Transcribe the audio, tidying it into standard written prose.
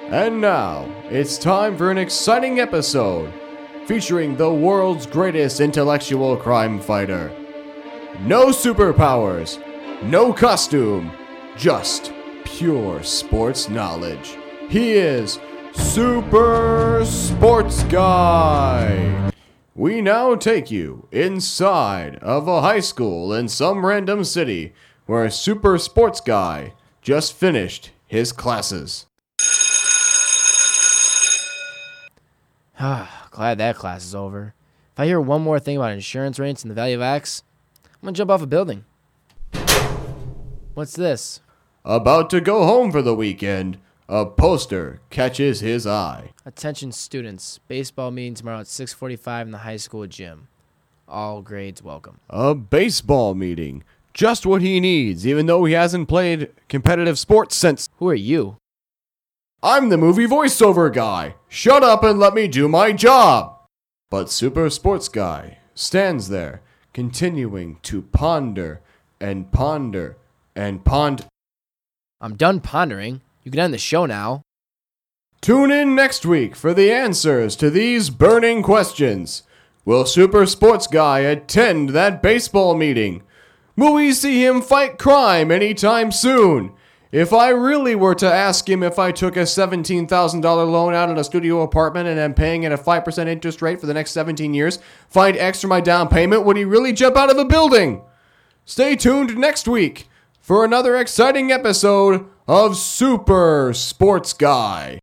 And now, it's time for an exciting episode featuring the world's greatest intellectual crime fighter. No superpowers, no costume, just pure sports knowledge. He is Super Sports Guy. We now take you inside of a high school in some random city where a Super Sports Guy just finished his classes. Glad that class is over. If I hear one more thing about insurance rates and the value of X, I'm gonna jump off a building. What's this? About to go home for the weekend, a poster catches his eye. Attention students, baseball meeting tomorrow at 6:45 in the high school gym. All grades welcome. A baseball meeting. Just what he needs, even though he hasn't played competitive sports since... Who are you? I'm the movie voiceover guy. Shut up and let me do my job. But Super Sports Guy stands there, continuing to ponder and ponder and ponder. I'm done pondering. You can end the show now. Tune in next week for the answers to these burning questions. Will Super Sports Guy attend that baseball meeting? Will we see him fight crime anytime soon? If I really were to ask him if I took a $17,000 loan out on a studio apartment and am paying at a 5% interest rate for the next 17 years, find extra my down payment, would he really jump out of a building? Stay tuned next week for another exciting episode of Super Sports Guy.